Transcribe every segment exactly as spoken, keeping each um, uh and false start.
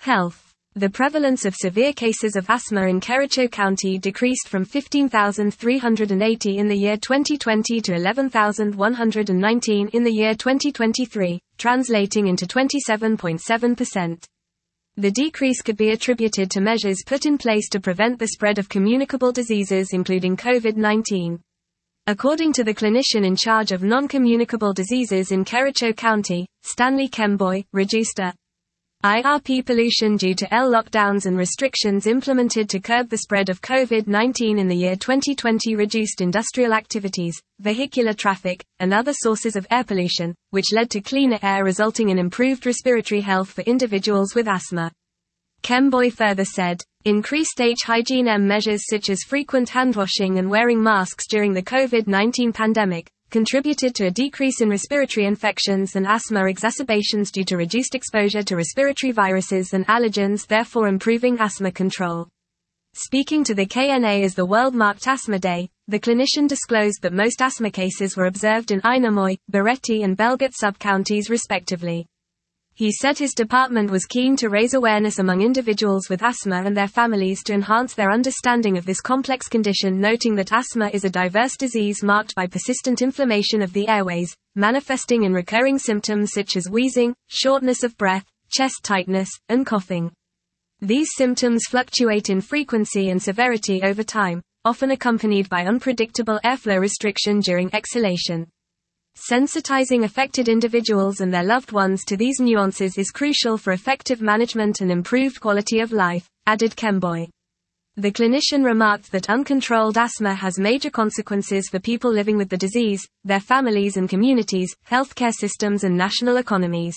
Health. The prevalence of severe cases of asthma in Kericho County decreased from fifteen thousand three hundred eighty in the year twenty twenty to eleven thousand one hundred nineteen in the year twenty twenty-three, translating into twenty-seven point seven percent. The decrease could be attributed to measures put in place to prevent the spread of communicable diseases including COVID nineteen. According to the clinician in charge of non-communicable diseases in Kericho County, Stanley Kemboi, reduced a I R P pollution due to L lockdowns and restrictions implemented to curb the spread of COVID nineteen in the year twenty twenty reduced industrial activities, vehicular traffic, and other sources of air pollution, which led to cleaner air resulting in improved respiratory health for individuals with asthma. Kemboi further said, increased hygiene measures such as frequent handwashing and wearing masks during the COVID nineteen pandemic contributed to a decrease in respiratory infections and asthma exacerbations due to reduced exposure to respiratory viruses and allergens, therefore improving asthma control. Speaking to the K N A as the world marked Asthma Day, the clinician disclosed that most asthma cases were observed in Ainamoi, Bareti and Belgut sub-counties respectively. He said his department was keen to raise awareness among individuals with asthma and their families to enhance their understanding of this complex condition, noting that asthma is a diverse disease marked by persistent inflammation of the airways, manifesting in recurring symptoms such as wheezing, shortness of breath, chest tightness, and coughing. These symptoms fluctuate in frequency and severity over time, often accompanied by unpredictable airflow restriction during exhalation. Sensitizing affected individuals and their loved ones to these nuances is crucial for effective management and improved quality of life, added Kemboi. The clinician remarked that uncontrolled asthma has major consequences for people living with the disease, their families and communities, healthcare systems and national economies.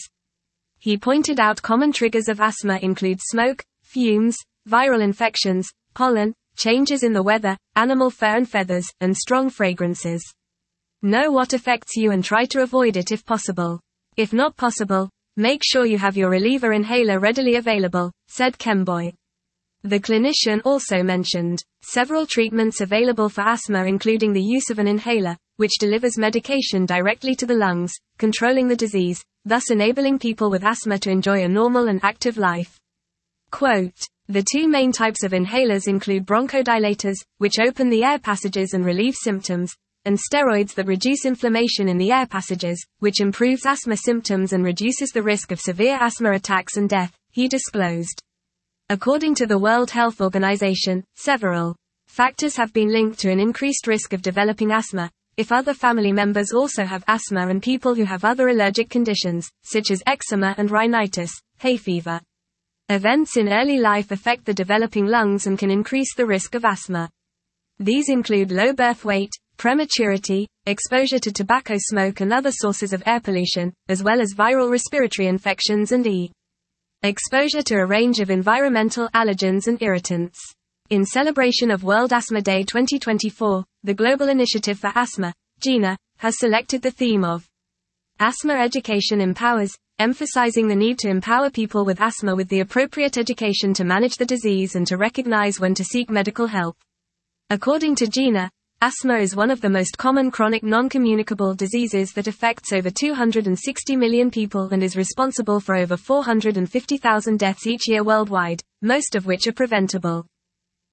He pointed out common triggers of asthma include smoke, fumes, viral infections, pollen, changes in the weather, animal fur and feathers, and strong fragrances. Know what affects you and try to avoid it if possible. If not possible, make sure you have your reliever inhaler readily available, said Kemboi. The clinician also mentioned several treatments available for asthma, including the use of an inhaler, which delivers medication directly to the lungs, controlling the disease, thus enabling people with asthma to enjoy a normal and active life. Quote, the two main types of inhalers include bronchodilators, which open the air passages and relieve symptoms, and steroids that reduce inflammation in the air passages, which improves asthma symptoms and reduces the risk of severe asthma attacks and death, he disclosed. According to the World Health Organization, several factors have been linked to an increased risk of developing asthma, if other family members also have asthma and people who have other allergic conditions, such as eczema and rhinitis, hay fever. Events in early life affect the developing lungs and can increase the risk of asthma. These include low birth weight, prematurity, exposure to tobacco smoke and other sources of air pollution, as well as viral respiratory infections and e. exposure to a range of environmental allergens and irritants. In celebration of World Asthma Day twenty twenty-four, the Global Initiative for Asthma, GINA, has selected the theme of Asthma Education Empowers, emphasizing the need to empower people with asthma with the appropriate education to manage the disease and to recognize when to seek medical help. According to GINA, asthma is one of the most common chronic non-communicable diseases that affects over two hundred sixty million people and is responsible for over four hundred fifty thousand deaths each year worldwide, most of which are preventable.